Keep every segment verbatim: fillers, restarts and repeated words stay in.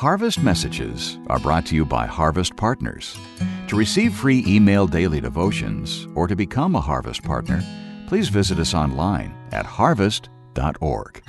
Harvest Messages are brought to you by Harvest Partners. To receive free email daily devotions or to become a Harvest Partner, please visit us online at harvest dot org.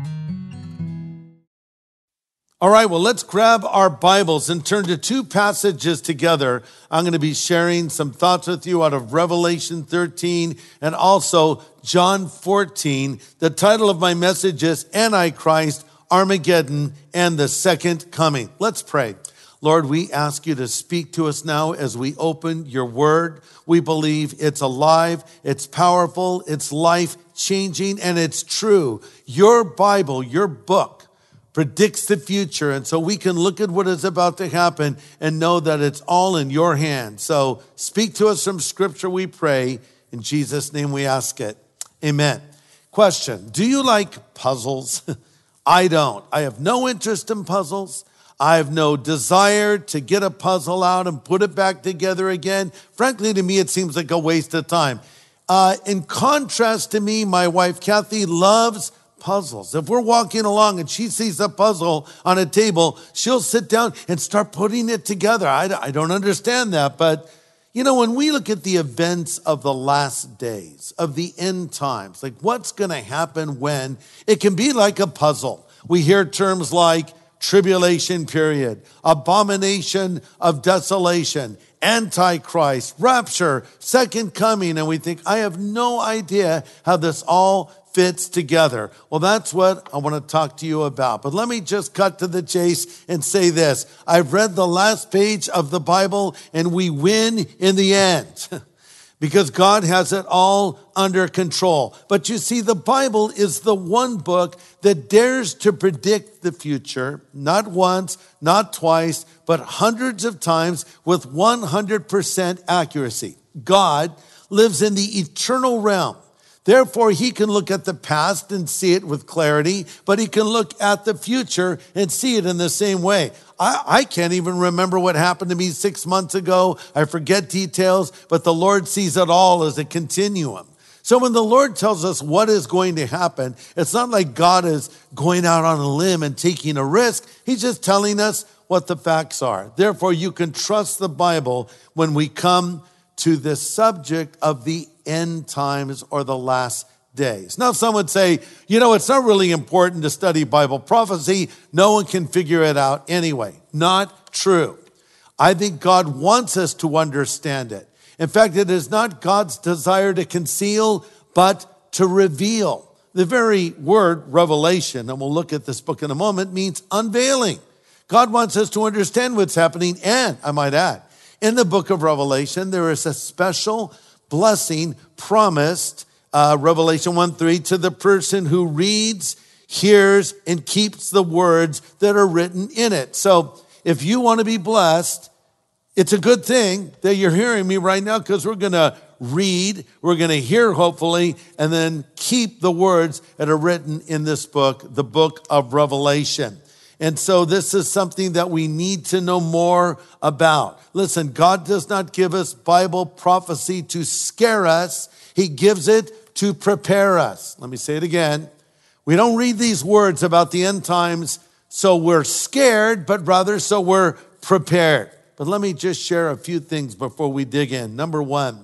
All right, well, let's grab our Bibles and turn to two passages together. I'm going to be sharing some thoughts with you out of Revelation thirteen and also John fourteen. The title of my message is Antichrist, Armageddon, and the Second Coming. Let's pray. Lord, we ask you to speak to us now as we open your word. We believe it's alive, it's powerful, it's life-changing, and it's true. Your Bible, your book, predicts the future, and so we can look at what is about to happen and know that it's all in your hands. So speak to us from Scripture, we pray. In Jesus' name we ask it. Amen. Question, do you like puzzles? I don't. I have no interest in puzzles. I have no desire to get a puzzle out and put it back together again. Frankly, to me, it seems like a waste of time. Uh, in contrast to me, my wife, Kathy, loves puzzles. If we're walking along and she sees a puzzle on a table, she'll sit down and start putting it together. I, I don't understand that, but you know, when we look at the events of the last days, of the end times, like what's going to happen when, it can be like a puzzle. We hear terms like tribulation period, abomination of desolation, Antichrist, rapture, second coming, and we think, I have no idea how this all fits together. Well, that's what I want to talk to you about. But let me just cut to the chase and say this. I've read the last page of the Bible and we win in the end because God has it all under control. But you see, the Bible is the one book that dares to predict the future, not once, not twice, but hundreds of times with one hundred percent accuracy. God lives in the eternal realm. Therefore, he can look at the past and see it with clarity, but he can look at the future and see it in the same way. I, I can't even remember what happened to me six months ago. I forget details, but the Lord sees it all as a continuum. So when the Lord tells us what is going to happen, it's not like God is going out on a limb and taking a risk. He's just telling us what the facts are. Therefore, you can trust the Bible when we come to the subject of the end times or the last days. Now, some would say, you know, it's not really important to study Bible prophecy. No one can figure it out anyway. Not true. I think God wants us to understand it. In fact, it is not God's desire to conceal, but to reveal. The very word revelation, and we'll look at this book in a moment, means unveiling. God wants us to understand what's happening, and I might add, in the book of Revelation, there is a special blessing promised, uh, Revelation one three, to the person who reads, hears, and keeps the words that are written in it. So if you want to be blessed, it's a good thing that you're hearing me right now because we're going to read, we're going to hear hopefully, and then keep the words that are written in this book, the book of Revelation. And so this is something that we need to know more about. Listen, God does not give us Bible prophecy to scare us. He gives it to prepare us. Let me say it again. We don't read these words about the end times so we're scared, but rather so we're prepared. But let me just share a few things before we dig in. Number one,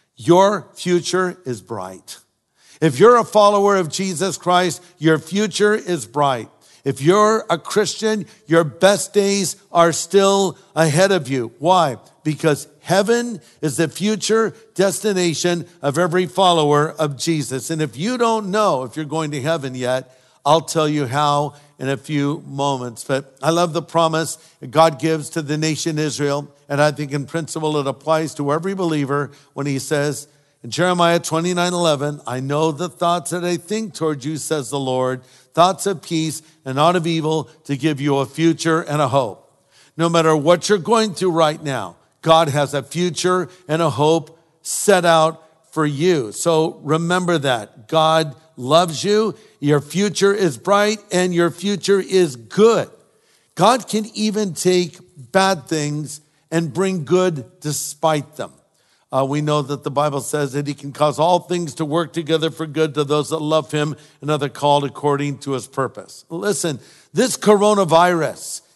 your future is bright. If you're a follower of Jesus Christ, your future is bright. If you're a Christian, your best days are still ahead of you. Why? Because heaven is the future destination of every follower of Jesus. And if you don't know if you're going to heaven yet, I'll tell you how in a few moments. But I love the promise that God gives to the nation Israel. And I think in principle it applies to every believer when he says in Jeremiah twenty-nine eleven, I know the thoughts that I think toward you, says the Lord, thoughts of peace and not of evil, to give you a future and a hope. No matter what you're going through right now, God has a future and a hope set out for you. So remember that. God loves you. Your future is bright and your future is good. God can even take bad things and bring good despite them. Uh, we know that the Bible says that he can cause all things to work together for good to those that love him and are called according to his purpose. Listen, this coronavirus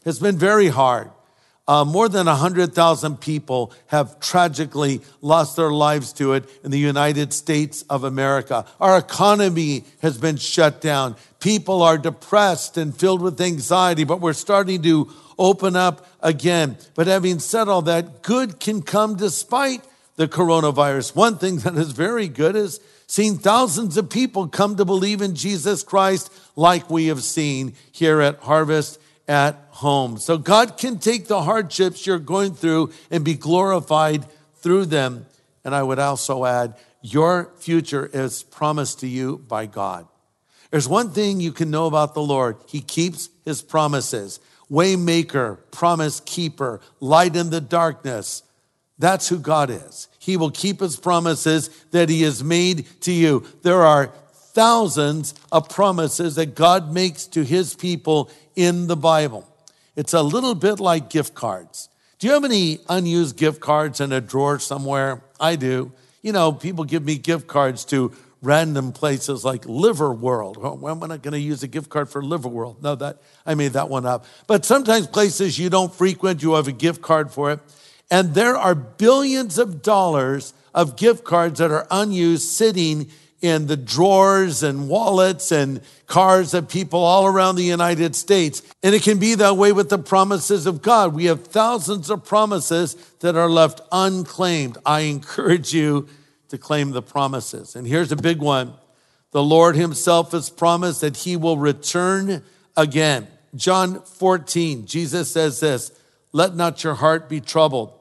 has been very hard. Uh, more than one hundred thousand people have tragically lost their lives to it in the United States of America. Our economy has been shut down. People are depressed and filled with anxiety, but we're starting to open up again. But having said all that, good can come despite the coronavirus. One thing that is very good is seeing thousands of people come to believe in Jesus Christ like we have seen here at Harvest at Home. So God can take the hardships you're going through and be glorified through them. And I would also add, your future is promised to you by God. There's one thing you can know about the Lord. He keeps his promises. Waymaker, promise keeper, light in the darkness. That's who God is. He will keep his promises that he has made to you. There are thousands of promises that God makes to his people in the Bible. It's a little bit like gift cards. Do you have any unused gift cards in a drawer somewhere? I do. You know, people give me gift cards to random places like Liverworld. Oh, when am I going to use a gift card for Liverworld? No, that I made that one up. But sometimes places you don't frequent, you have a gift card for it. And there are billions of dollars of gift cards that are unused sitting in the drawers and wallets and cars of people all around the United States. And it can be that way with the promises of God. We have thousands of promises that are left unclaimed. I encourage you to claim the promises. And here's a big one. The Lord himself has promised that he will return again. John fourteen, Jesus says this, "Let not your heart be troubled.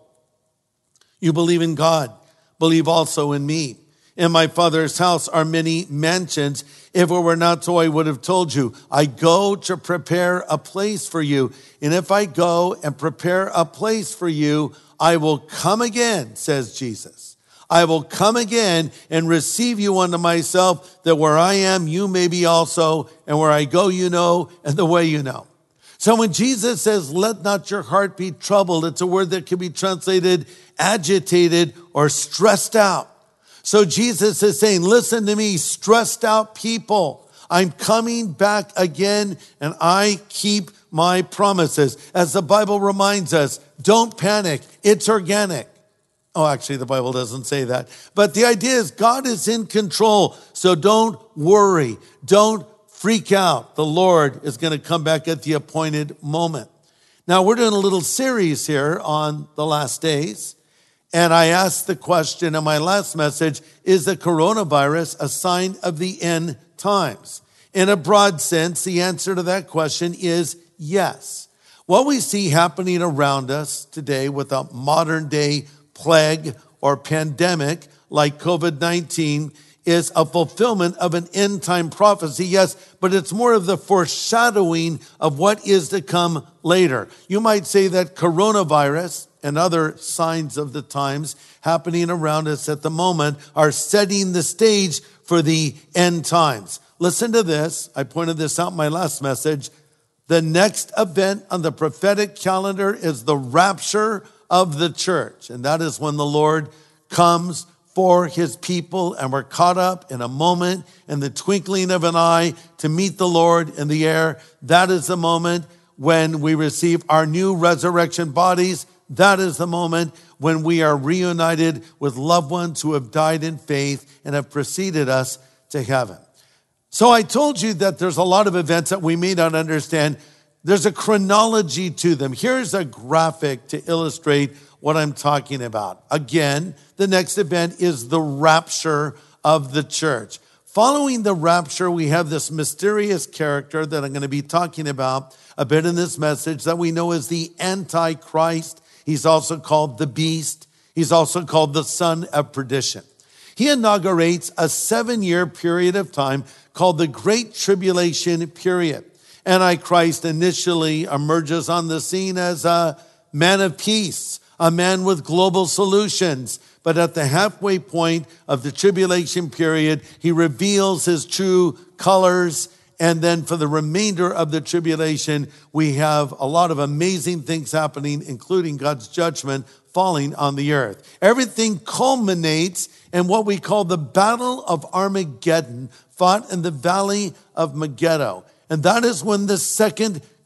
You believe in God, believe also in me. In my Father's house are many mansions. If it were not so, I would have told you. I go to prepare a place for you. And if I go and prepare a place for you, I will come again," says Jesus. "I will come again and receive you unto myself, that where I am, you may be also, and where I go, you know, and the way you know." So when Jesus says, "Let not your heart be troubled," it's a word that can be translated agitated or stressed out. So Jesus is saying, listen to me, stressed out people. I'm coming back again, and I keep my promises. As the Bible reminds us, don't panic. It's organic. Oh, actually, the Bible doesn't say that. But the idea is God is in control. So don't worry. Don't freak out. The Lord is going to come back at the appointed moment. Now, we're doing a little series here on the last days. And I asked the question in my last message, is the coronavirus a sign of the end times? In a broad sense, the answer to that question is yes. What we see happening around us today with a modern day plague or pandemic like covid nineteen is a fulfillment of an end time prophecy, yes, but it's more of the foreshadowing of what is to come later. You might say that coronavirus and other signs of the times happening around us at the moment are setting the stage for the end times. Listen to this. I pointed this out in my last message. The next event on the prophetic calendar is the rapture of the church. And that is when the Lord comes for his people, and we're caught up in a moment, in the twinkling of an eye, to meet the Lord in the air. That is the moment when we receive our new resurrection bodies. That is the moment when we are reunited with loved ones who have died in faith and have preceded us to heaven. So I told you that there's a lot of events that we may not understand. There's a chronology to them. Here's a graphic to illustrate what I'm talking about. Again, the next event is the rapture of the church. Following the rapture, we have this mysterious character that I'm going to be talking about a bit in this message that we know as the Antichrist. He's also called the beast. He's also called the son of perdition. He inaugurates a seven-year period of time called the Great Tribulation period. Antichrist initially emerges on the scene as a man of peace, a man with global solutions. But at the halfway point of the tribulation period, he reveals his true colors. And then for the remainder of the tribulation, we have a lot of amazing things happening, including God's judgment falling on the earth. Everything culminates in what we call the Battle of Armageddon, fought in the Valley of Megiddo. And that is when the second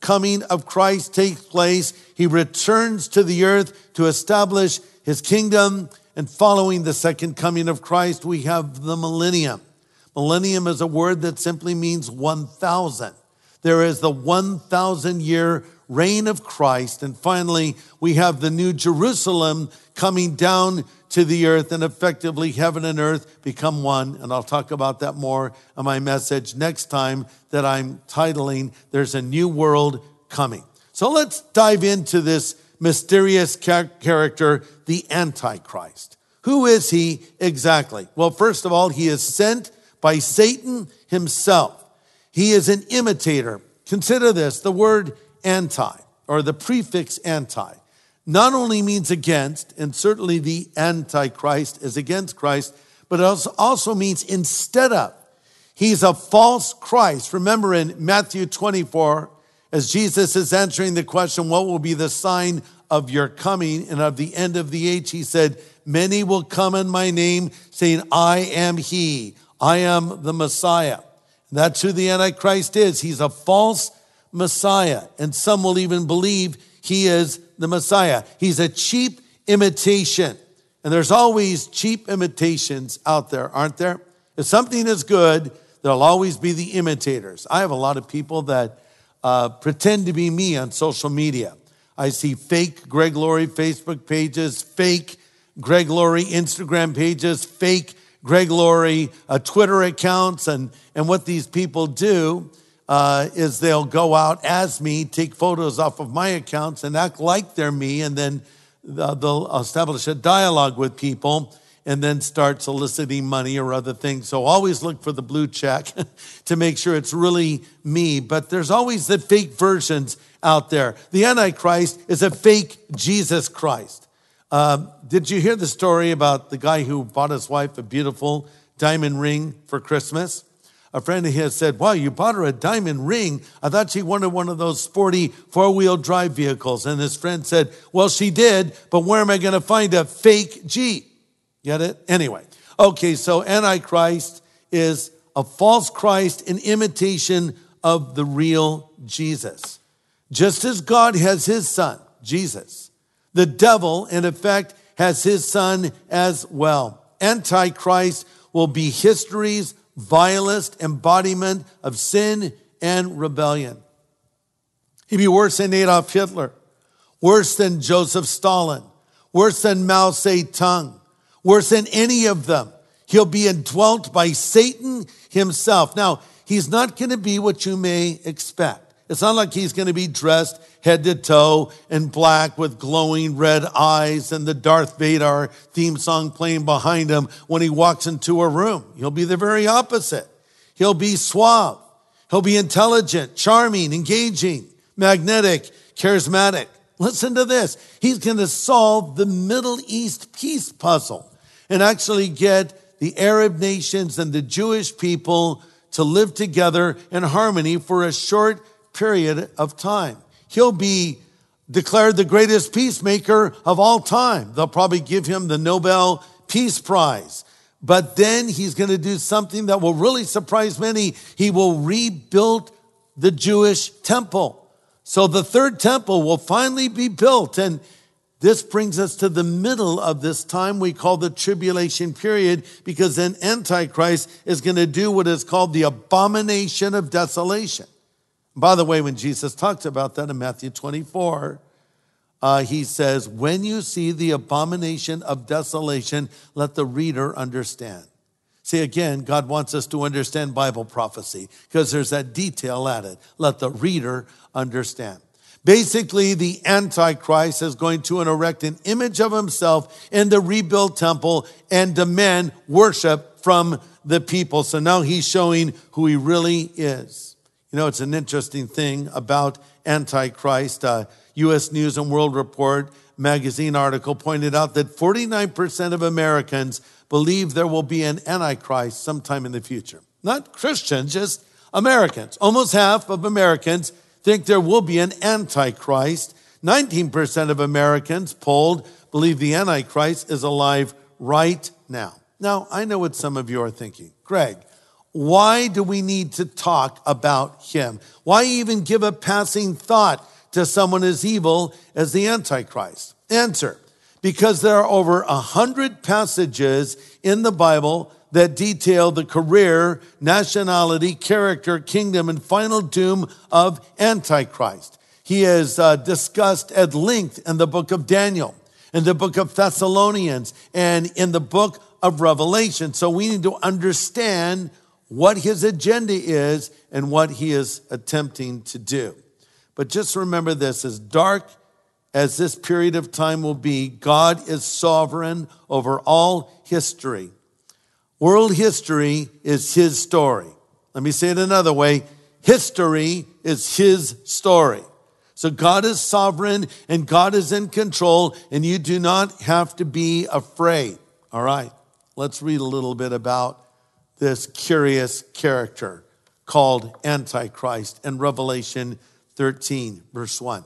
coming of Christ takes place. He returns to the earth to establish his kingdom. And following the second coming of Christ, we have the millennium. Millennium is a word that simply means one thousand. There is the one thousand year reign of Christ. And finally, we have the new Jerusalem coming down to the earth, and effectively heaven and earth become one. And I'll talk about that more in my message next time that I'm titling, There's a New World Coming. So let's dive into this mysterious char- character, the Antichrist. Who is he exactly? Well, first of all, he is sent by Satan himself. He is an imitator. Consider this, the word anti, or the prefix anti, not only means against, and certainly the Antichrist is against Christ, but it also means instead of. He's a false Christ. Remember in Matthew twenty-four, as Jesus is answering the question, what will be the sign of your coming and of the end of the age? He said, many will come in my name saying, I am he, I am the Messiah. And that's who the Antichrist is. He's a false Messiah. And some will even believe he is the Messiah. He's a cheap imitation. And there's always cheap imitations out there, aren't there? If something is good, there'll always be the imitators. I have a lot of people that uh, pretend to be me on social media. I see fake Greg Laurie Facebook pages, fake Greg Laurie Instagram pages, fake Greg Laurie uh, Twitter accounts. And, and what these people do uh, is they'll go out as me, take photos off of my accounts and act like they're me. And then they'll establish a dialogue with people and then start soliciting money or other things. So always look for the blue check to make sure it's really me. But there's always the fake versions out there. The Antichrist is a fake Jesus Christ. Uh, did you hear the story about the guy who bought his wife a beautiful diamond ring for Christmas? A friend of his said, wow, you bought her a diamond ring. I thought she wanted one of those sporty four-wheel drive vehicles. And his friend said, well, she did, but where am I going to find a fake Jeep? Get it? Anyway. Okay, so Antichrist is a false Christ, an imitation of the real Jesus. Just as God has his son, Jesus, the devil, in effect, has his son as well. Antichrist will be history's vilest embodiment of sin and rebellion. He'd be worse than Adolf Hitler, worse than Joseph Stalin, worse than Mao Zedong, worse than any of them. He'll be indwelt by Satan himself. Now, he's not going to be what you may expect. It's not like he's going to be dressed head to toe in black with glowing red eyes and the Darth Vader theme song playing behind him when he walks into a room. He'll be the very opposite. He'll be suave. He'll be intelligent, charming, engaging, magnetic, charismatic. Listen to this. He's going to solve the Middle East peace puzzle and actually get the Arab nations and the Jewish people to live together in harmony for a short period of time. He'll be declared the greatest peacemaker of all time. They'll probably give him the Nobel Peace Prize. But then he's going to do something that will really surprise many. He will rebuild the Jewish temple. So the third temple will finally be built. And this brings us to the middle of this time we call the tribulation period, because then Antichrist is going to do what is called the abomination of desolation. By the way, when Jesus talks about that in Matthew twenty-four, uh, he says, when you see the abomination of desolation, let the reader understand. See, again, God wants us to understand Bible prophecy because there's that detail added. Let the reader understand. Basically, the Antichrist is going to erect an image of himself in the rebuilt temple and demand worship from the people. So now he's showing who he really is. You know, it's an interesting thing about Antichrist. Uh, U S News and World Report magazine article pointed out that forty-nine percent of Americans believe there will be an Antichrist sometime in the future. Not Christians, just Americans. Almost half of Americans think there will be an Antichrist. nineteen percent of Americans polled believe the Antichrist is alive right now. Now, I know what some of you are thinking. Greg, why do we need to talk about him? Why even give a passing thought to someone as evil as the Antichrist? Answer, because there are over a hundred passages in the Bible that detail the career, nationality, character, kingdom, and final doom of Antichrist. He is uh, discussed at length in the book of Daniel, in the book of Thessalonians, and in the book of Revelation. So we need to understand what his agenda is and what he is attempting to do. But just remember this, as dark as this period of time will be, God is sovereign over all history. World history is his story. Let me say it another way. History is his story. So God is sovereign and God is in control, and you do not have to be afraid. All right, let's read a little bit about this curious character called Antichrist in Revelation thirteen, verse one.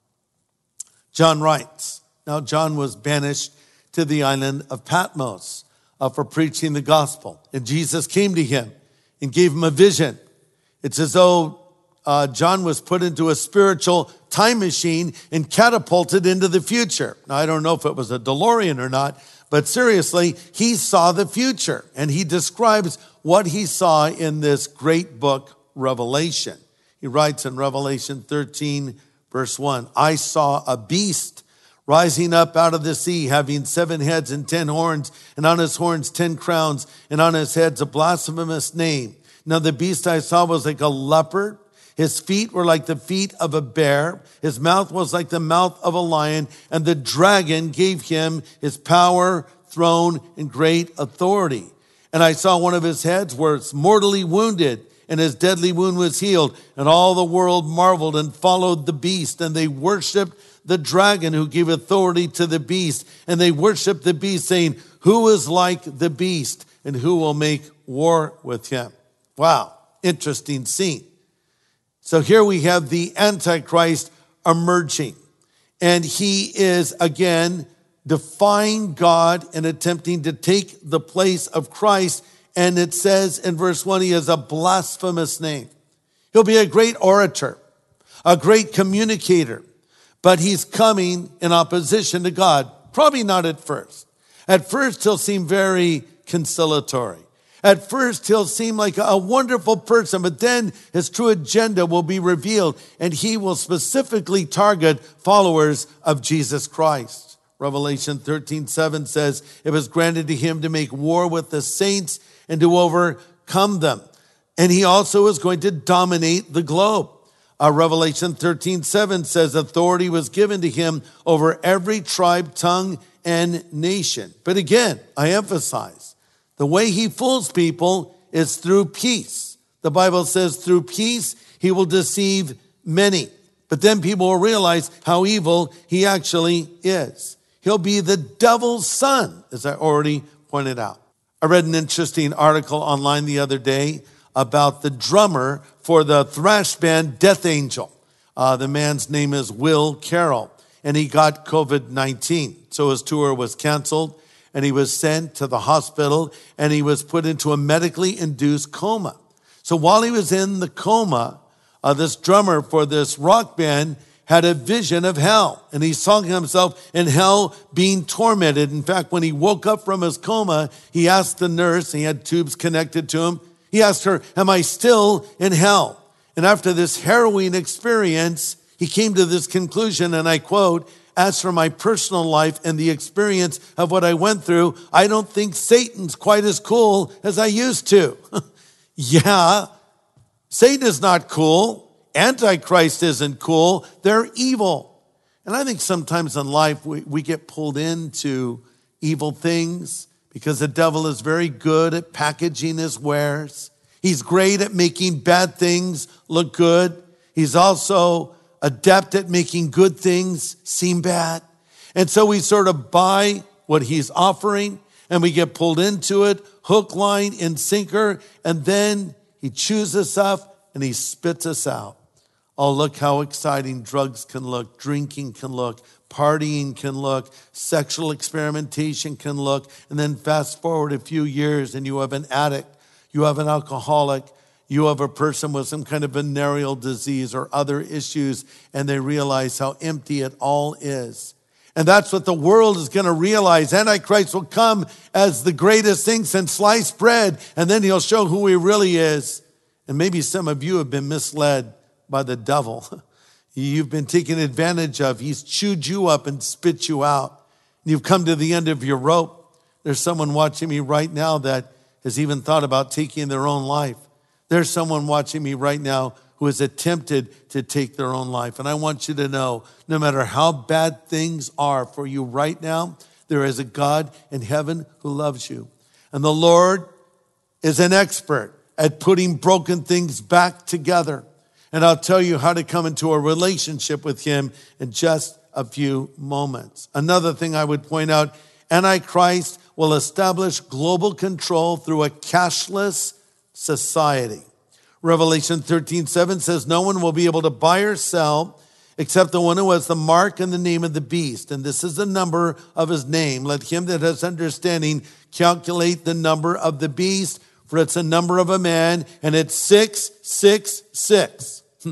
John writes, now John was banished to the island of Patmos uh, for preaching the gospel. And Jesus came to him and gave him a vision. It's as though uh, John was put into a spiritual time machine and catapulted into the future. Now, I don't know if it was a DeLorean or not, but seriously, he saw the future. And he describes what he saw in this great book, Revelation. He writes in Revelation thirteen, verse one, I saw a beast rising up out of the sea, having seven heads and ten horns, and on his horns ten crowns, and on his heads a blasphemous name. Now the beast I saw was like a leopard. His feet were like the feet of a bear. His mouth was like the mouth of a lion. And the dragon gave him his power, throne, and great authority. And I saw one of his heads was mortally wounded, and his deadly wound was healed. And all the world marveled and followed the beast, and they worshiped the dragon who gave authority to the beast. And they worshiped the beast, saying, who is like the beast, and who will make war with him? Wow, interesting scene. So here we have the Antichrist emerging. And he is, again, defying God and attempting to take the place of Christ. And it says in verse one, he has a blasphemous name. He'll be a great orator, a great communicator, but he's coming in opposition to God. Probably not at first. At first, he'll seem very conciliatory. At first, he'll seem like a wonderful person, but then his true agenda will be revealed, and he will specifically target followers of Jesus Christ. Revelation thirteen seven says, it was granted to him to make war with the saints and to overcome them. And he also is going to dominate the globe. Uh, Revelation thirteen seven says authority was given to him over every tribe, tongue, and nation. But again, I emphasize, the way he fools people is through peace. The Bible says through peace, he will deceive many. But then people will realize how evil he actually is. He'll be the devil's son, as I already pointed out. I read an interesting article online the other day about the drummer for the thrash band Death Angel. Uh, the man's name is Will Carroll, and he got covid nineteen. So his tour was canceled, and he was sent to the hospital, and he was put into a medically induced coma. So while he was in the coma, uh, this drummer for this rock band had a vision of hell, and he saw himself in hell being tormented. In fact, when he woke up from his coma, he asked the nurse, he had tubes connected to him, he asked her, am I still in hell? And after this harrowing experience, he came to this conclusion, and I quote, as for my personal life and the experience of what I went through, I don't think Satan's quite as cool as I used to. Yeah, Satan is not cool. Antichrist isn't cool. They're evil. And I think sometimes in life we, we get pulled into evil things because the devil is very good at packaging his wares. He's great at making bad things look good. He's also adept at making good things seem bad. And so we sort of buy what he's offering and we get pulled into it, hook, line, and sinker. And then he chews us up and he spits us out. Oh, look how exciting drugs can look, drinking can look, partying can look, sexual experimentation can look. And then fast forward a few years and you have an addict. you have an alcoholic, you have a person with some kind of venereal disease or other issues, and they realize how empty it all is. And that's what the world is going to realize. Antichrist will come as the greatest thing since sliced bread, and then he'll show who he really is. And maybe some of you have been misled by the devil. You've been taken advantage of. He's chewed you up and spit you out. You've come to the end of your rope. There's someone watching me right now that has even thought about taking their own life. There's someone watching me right now who has attempted to take their own life. And I want you to know, no matter how bad things are for you right now, there is a God in heaven who loves you. And the Lord is an expert at putting broken things back together. And I'll tell you how to come into a relationship with him in just a few moments. Another thing I would point out, Antichrist will establish global control through a cashless society. Revelation thirteen seven says, no one will be able to buy or sell except the one who has the mark and the name of the beast. And this is the number of his name. Let him that has understanding calculate the number of the beast, for it's a number of a man, and it's six six six. Hmm.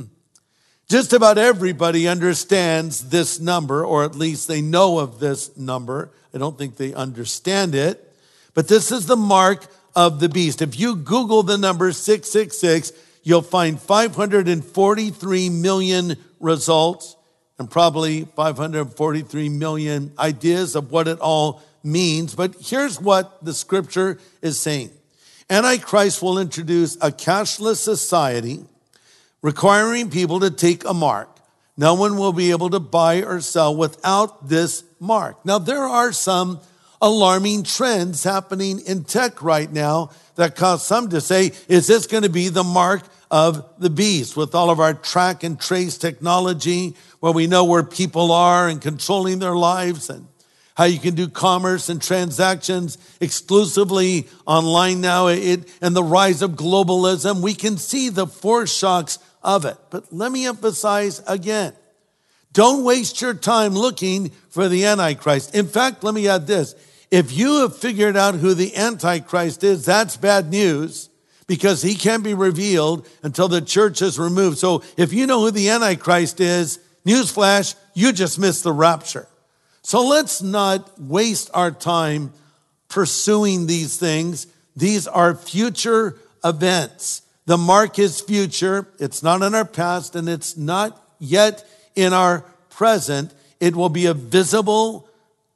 Just about everybody understands this number, or at least they know of this number. I don't think they understand it. But this is the mark of the beast. If you Google the number six six six, you'll find five hundred forty-three million results and probably five hundred forty-three million ideas of what it all means. But here's what the scripture is saying. Antichrist will introduce a cashless society requiring people to take a mark. No one will be able to buy or sell without this mark. Now, there are some alarming trends happening in tech right now that cause some to say, is this going to be the mark of the beast with all of our track and trace technology where we know where people are and controlling their lives and how you can do commerce and transactions exclusively online now, it, and the rise of globalism. We can see the foreshocks of it. But let me emphasize again, don't waste your time looking for the Antichrist. In fact, let me add this. If you have figured out who the Antichrist is, that's bad news because he can't be revealed until the church is removed. So if you know who the Antichrist is, newsflash, you just missed the rapture. So let's not waste our time pursuing these things. These are future events. The mark is future. It's not in our past and it's not yet in our present. It will be a visible,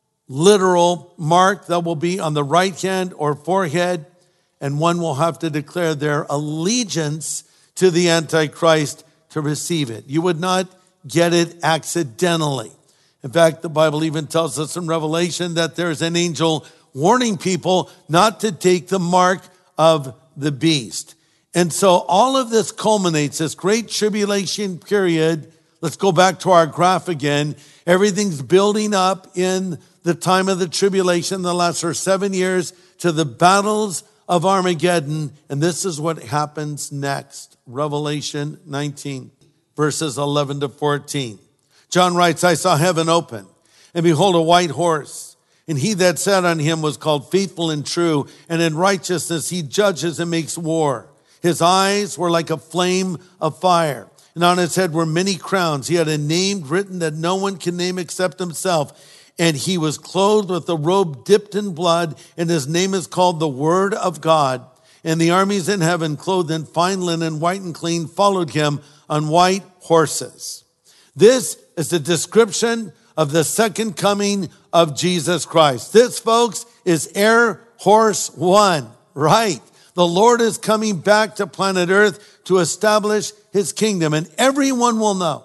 literal mark that will be on the right hand or forehead, and one will have to declare their allegiance to the Antichrist to receive it. You would not get it accidentally. In fact, the Bible even tells us in Revelation that there's an angel warning people not to take the mark of the beast. And so all of this culminates, this great tribulation period. Let's go back to our graph again. Everything's building up in the time of the tribulation, the last seven years, to the battles of Armageddon. And this is what happens next. Revelation nineteen, verses eleven to fourteen. John writes, I saw heaven open, and behold, a white horse. And he that sat on him was called Faithful and True, and in righteousness he judges and makes war. His eyes were like a flame of fire, and on his head were many crowns. He had a name written that no one can name except himself. And he was clothed with a robe dipped in blood, and his name is called the Word of God. And the armies in heaven, clothed in fine linen, white and clean, followed him on white horses. This is the description of the second coming of Jesus Christ. This, folks, is Air Horse One, right? The Lord is coming back to planet Earth to establish his kingdom, and everyone will know.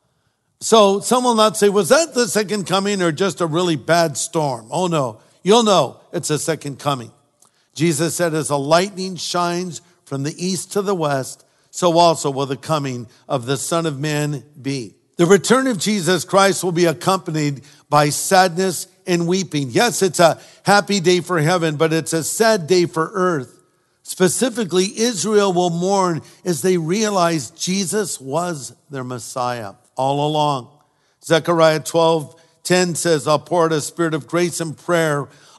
So some will not say, was that the second coming or just a really bad storm? Oh no, you'll know it's a second coming. Jesus said, as a lightning shines from the east to the west, so also will the coming of the Son of Man be. The return of Jesus Christ will be accompanied by sadness and weeping. Yes, it's a happy day for heaven, but it's a sad day for earth. Specifically, Israel will mourn as they realize Jesus was their Messiah all along. Zechariah twelve ten says, I'll pour out a spirit of grace and prayer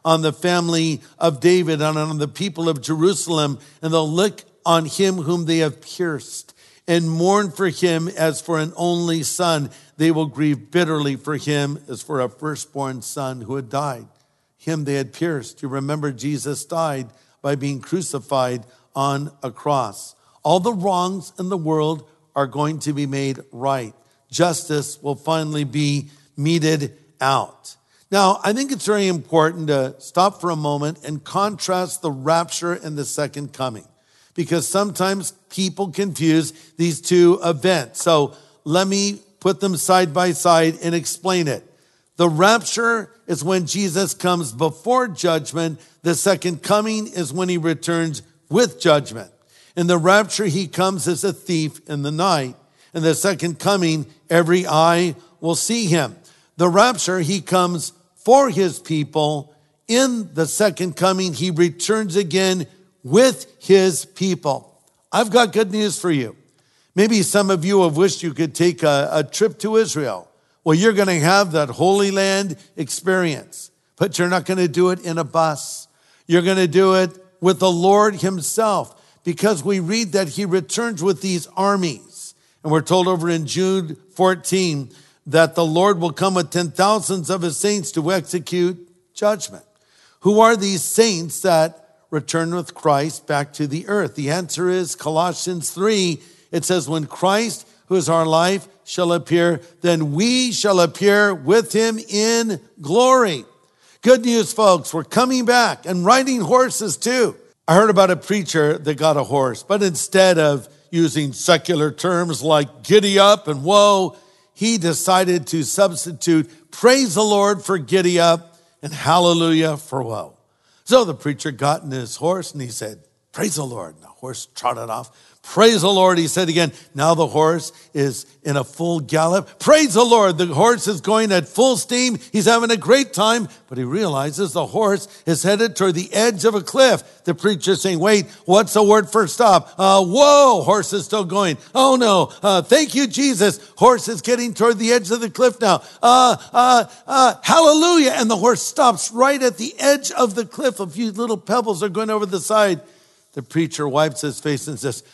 on the family of David and on the people of Jerusalem, and they'll look on him whom they have pierced and mourn for him as for an only son. They will grieve bitterly for him as for a firstborn son who had died. Him they had pierced. You remember Jesus died by being crucified on a cross. All the wrongs in the world are going to be made right. Justice will finally be meted out. Now, I think it's very important to stop for a moment and contrast the rapture and the second coming, because sometimes people confuse these two events. So let me put them side by side and explain it. The rapture is when Jesus comes before judgment. The second coming is when he returns with judgment. In the rapture, he comes as a thief in the night. In the second coming, every eye will see him. The rapture, he comes for his people. In the second coming, he returns again with his people. I've got good news for you. Maybe some of you have wished you could take a, a trip to Israel. Well, you're going to have that Holy Land experience, but you're not going to do it in a bus. You're going to do it with the Lord himself, because we read that he returns with these armies. And we're told over in Jude fourteen that the Lord will come with ten thousands of his saints to execute judgment. Who are these saints that return with Christ back to the earth? The answer is Colossians three. It says, when Christ, who is our life, shall appear, then we shall appear with him in glory. Good news, folks. We're coming back and riding horses too. I heard about a preacher that got a horse, but instead of using secular terms like giddy up and whoa, he decided to substitute praise the Lord for giddy up and hallelujah for whoa. So the preacher got in his horse and he said, praise the Lord. And the horse trotted off. Praise the Lord, he said again. Now the horse is in a full gallop. Praise the Lord, the horse is going at full steam. He's having a great time, but he realizes the horse is headed toward the edge of a cliff. The preacher's saying, wait, what's the word for stop? Uh, whoa, horse is still going. Oh no, uh, thank you, Jesus. Horse is getting toward the edge of the cliff now. Uh, uh, uh, hallelujah. And the horse stops right at the edge of the cliff. A few little pebbles are going over the side. The preacher wipes his face and says,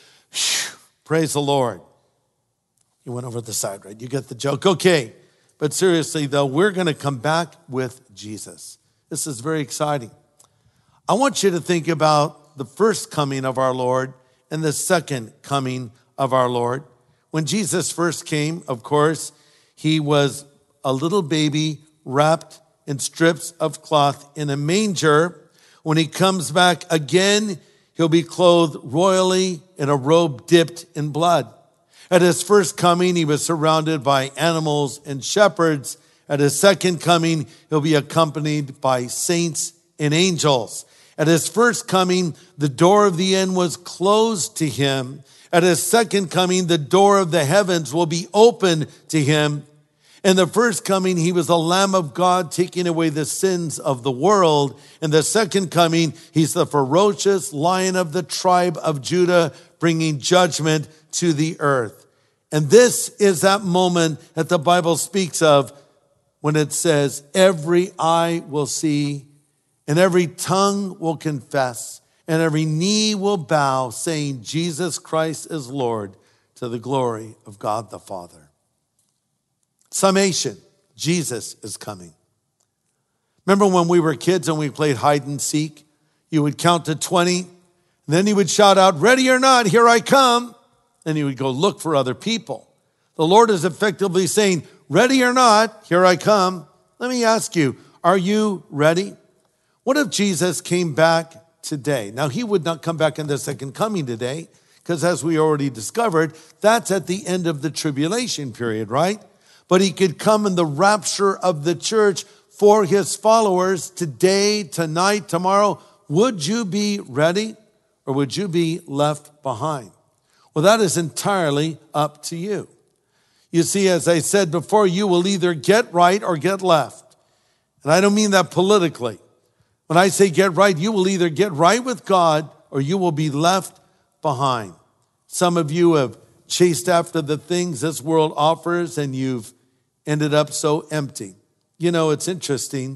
praise the Lord. He went over the side, right? You get the joke? Okay. But seriously, though, we're going to come back with Jesus. This is very exciting. I want you to think about the first coming of our Lord and the second coming of our Lord. When Jesus first came, of course, he was a little baby wrapped in strips of cloth in a manger. When he comes back again, he'll be clothed royally in a robe dipped in blood. At his first coming, he was surrounded by animals and shepherds. At his second coming, he'll be accompanied by saints and angels. At his first coming, the door of the end was closed to him. At his second coming, the door of the heavens will be open to him. In the first coming, he was the Lamb of God taking away the sins of the world. In the second coming, he's the ferocious Lion of the tribe of Judah, bringing judgment to the earth. And this is that moment that the Bible speaks of when it says, every eye will see, and every tongue will confess, and every knee will bow, saying, Jesus Christ is Lord, to the glory of God the Father. Summation, Jesus is coming. Remember when we were kids and we played hide and seek? You would count to twenty, and then you would shout out, ready or not, here I come. And you would go look for other people. The Lord is effectively saying, ready or not, here I come. Let me ask you, are you ready? What if Jesus came back today? Now, he would not come back in the second coming today, because as we already discovered, that's at the end of the tribulation period, right? But he could come in the rapture of the church for his followers today, tonight, tomorrow. Would you be ready or would you be left behind? Well, that is entirely up to you. You see, as I said before, you will either get right or get left. And I don't mean that politically. When I say get right, you will either get right with God or you will be left behind. Some of you have chased after the things this world offers and you've ended up so empty. You know, it's interesting.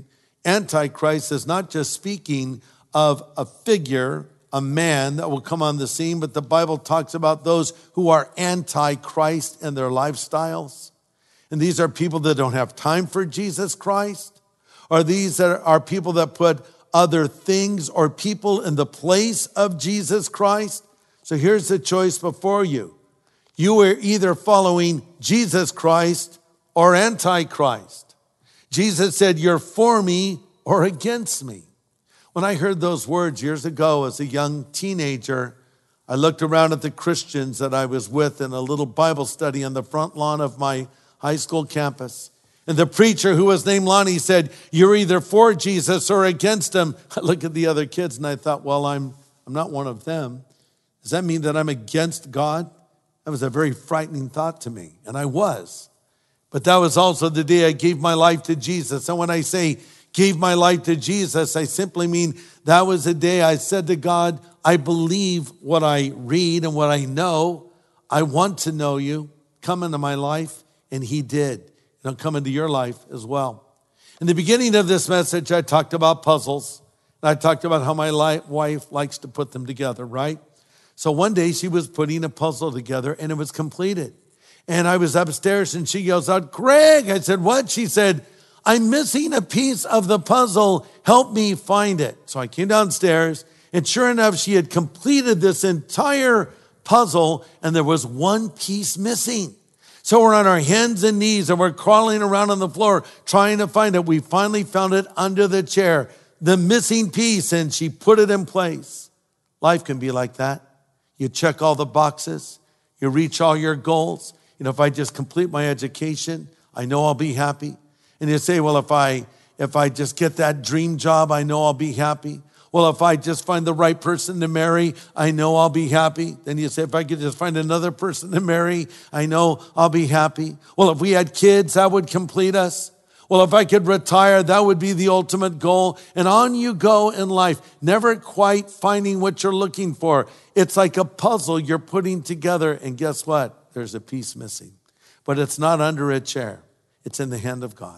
Antichrist is not just speaking of a figure, a man that will come on the scene, but the Bible talks about those who are anti-Christ in their lifestyles. And these are people that don't have time for Jesus Christ, or these that are people that put other things or people in the place of Jesus Christ. So here's the choice before you. You are either following Jesus Christ or Antichrist. Jesus said, you're for me or against me. When I heard those words years ago as a young teenager, I looked around at the Christians that I was with in a little Bible study on the front lawn of my high school campus. And the preacher, who was named Lonnie, said, you're either for Jesus or against him. I looked at the other kids and I thought, well, I'm, I'm not one of them. Does that mean that I'm against God? That was a very frightening thought to me, and I was. But that was also the day I gave my life to Jesus. And when I say gave my life to Jesus, I simply mean that was the day I said to God, I believe what I read and what I know. I want to know you. Come into my life. And he did. And he'll come into your life as well. In the beginning of this message, I talked about puzzles. And I talked about how my wife likes to put them together, right? So one day she was putting a puzzle together and it was completed. And I was upstairs and she yells out, Greg. I said, what? She said, I'm missing a piece of the puzzle. Help me find it. So I came downstairs and sure enough, she had completed this entire puzzle and there was one piece missing. So we're on our hands and knees and we're crawling around on the floor trying to find it. We finally found it under the chair, the missing piece, and she put it in place. Life can be like that. You check all the boxes. You reach all your goals. You know, if I just complete my education, I know I'll be happy. And you say, well, if I if I just get that dream job, I know I'll be happy. Well, if I just find the right person to marry, I know I'll be happy. Then you say, if I could just find another person to marry, I know I'll be happy. Well, if we had kids, that would complete us. Well, if I could retire, that would be the ultimate goal. And on you go in life, never quite finding what you're looking for. It's like a puzzle you're putting together. And guess what? There's a piece missing. But it's not under a chair. It's in the hand of God.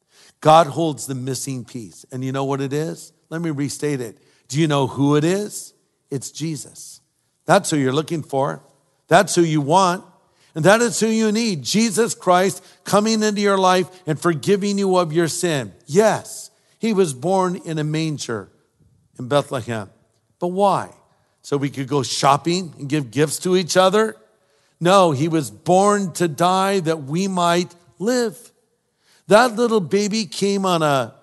God holds the missing piece. And you know what it is? Let me restate it. Do you know who it is? It's Jesus. That's who you're looking for. That's who you want. And that is who you need. Jesus Christ coming into your life and forgiving you of your sin. Yes, he was born in a manger in Bethlehem. But why? So we could go shopping and give gifts to each other? No, he was born to die that we might live. That little baby came on a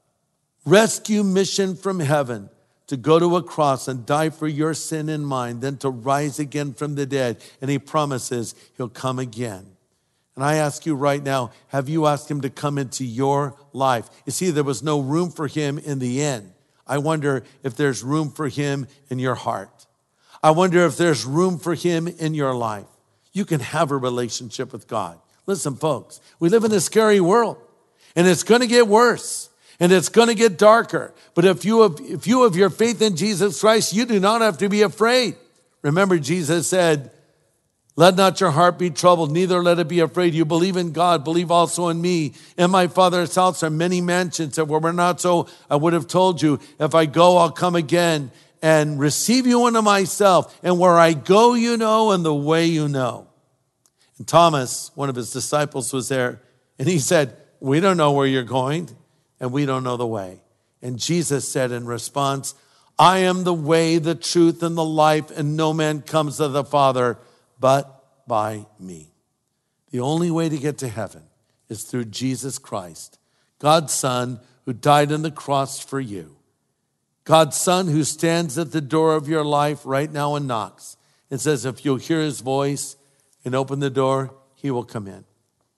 rescue mission from heaven to go to a cross and die for your sin and mine, then to rise again from the dead. And he promises he'll come again. And I ask you right now, have you asked him to come into your life? You see, there was no room for him in the end. I wonder if there's room for him in your heart. I wonder if there's room for him in your life. You can have a relationship with God. Listen, folks, we live in a scary world, and it's going to get worse. And it's going to get darker. But if you have, if you have your faith in Jesus Christ, you do not have to be afraid. Remember, Jesus said, let not your heart be troubled, neither let it be afraid. You believe in God, believe also in me. In my Father's house are many mansions. If it were not so, I would have told you, if I go, I'll come again and receive you unto myself. And where I go, you know, and the way you know. And Thomas, one of his disciples, was there. And he said, we don't know where you're going. And we don't know the way. And Jesus said in response, I am the way, the truth, and the life, and no man comes to the Father but by me. The only way to get to heaven is through Jesus Christ, God's Son who died on the cross for you. God's Son who stands at the door of your life right now and knocks and says, if you'll hear his voice and open the door, he will come in.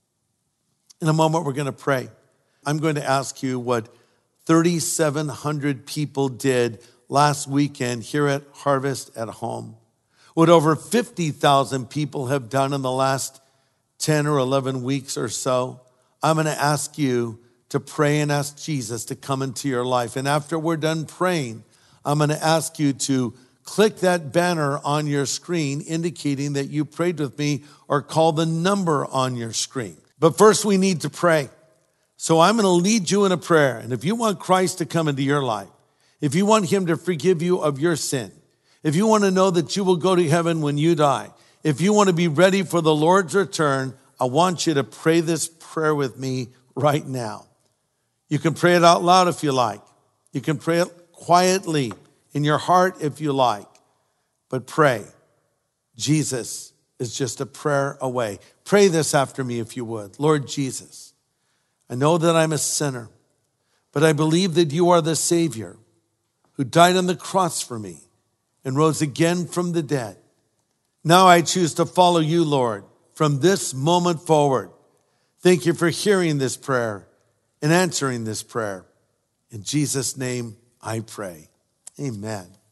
In a moment, we're going to pray. I'm going to ask you what thirty-seven hundred people did last weekend here at Harvest at Home. What over fifty thousand people have done in the last ten or eleven weeks or so. I'm going to ask you to pray and ask Jesus to come into your life. And after we're done praying, I'm going to ask you to click that banner on your screen indicating that you prayed with me, or call the number on your screen. But first we need to pray. So I'm going to lead you in a prayer. And if you want Christ to come into your life, if you want him to forgive you of your sin, if you want to know that you will go to heaven when you die, if you want to be ready for the Lord's return, I want you to pray this prayer with me right now. You can pray it out loud if you like. You can pray it quietly in your heart if you like. But pray. Jesus is just a prayer away. Pray this after me if you would. Lord Jesus, I know that I'm a sinner, but I believe that you are the Savior who died on the cross for me and rose again from the dead. Now I choose to follow you, Lord, from this moment forward. Thank you for hearing this prayer and answering this prayer. In Jesus' name I pray. Amen.